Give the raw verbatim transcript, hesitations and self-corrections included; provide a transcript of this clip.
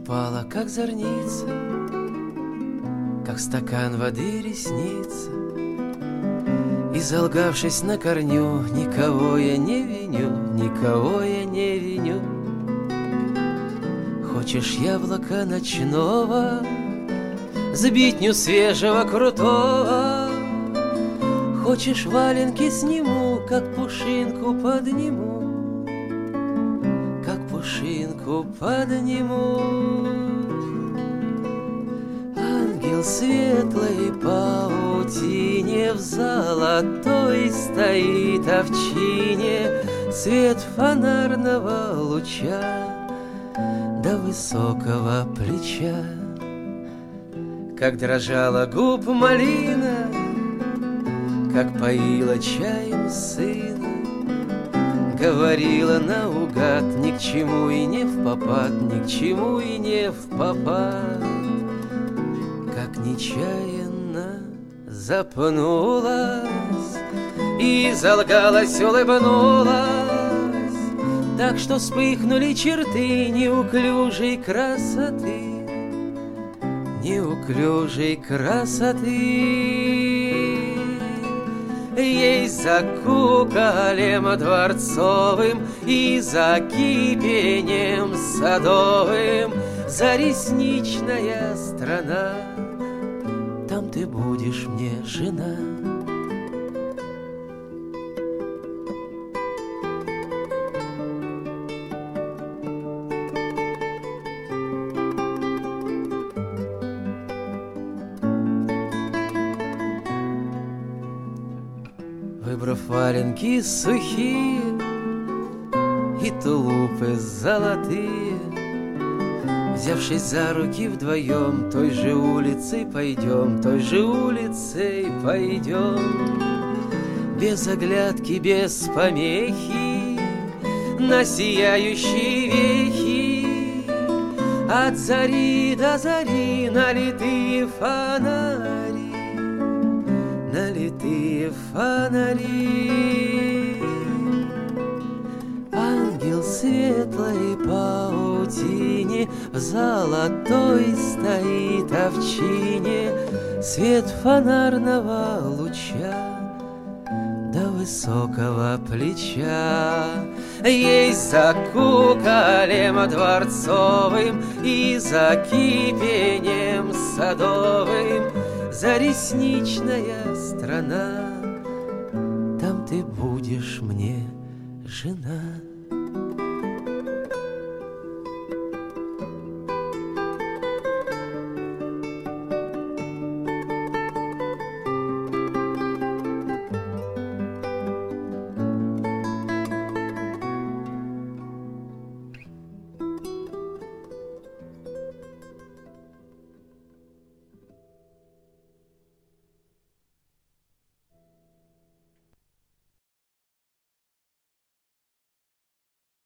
Ступала, как зорница, как стакан воды ресница, и, залгавшись на корню, никого я не виню, никого я не виню. Хочешь яблока ночного, сбитню свежего крутого, хочешь валенки сниму, как пушинку подниму, как пушинку подниму. Ангел светлой паутине в золотой стоит овчине, свет фонарного луча до высокого плеча. Как дрожала губ малина, как поила чаем сына, говорила наугад, ни к чему и не впопад, ни к чему и не впопад. Как нечаянно запнулась и залгалась, улыбнулась, так что вспыхнули черты неуклюжей красоты, неуклюжей красоты. Ей за куколем дворцовым и за кипением садовым, за ресничная страна, там ты будешь мне жена. Выбрав валенки сухие и тулупы золотые, взявшись за руки вдвоем, той же улицей пойдем, той же улицей пойдем. Без оглядки, без помехи, на сияющие вехи, от зари до зари налитые фонари, налитые фонари. Ангел светлой паутине в золотой стоит овчине, свет фонарного луча до высокого плеча. Ей за куколем дворцовым и за кипением садовым, за ресничная страна, там ты будешь мне жена.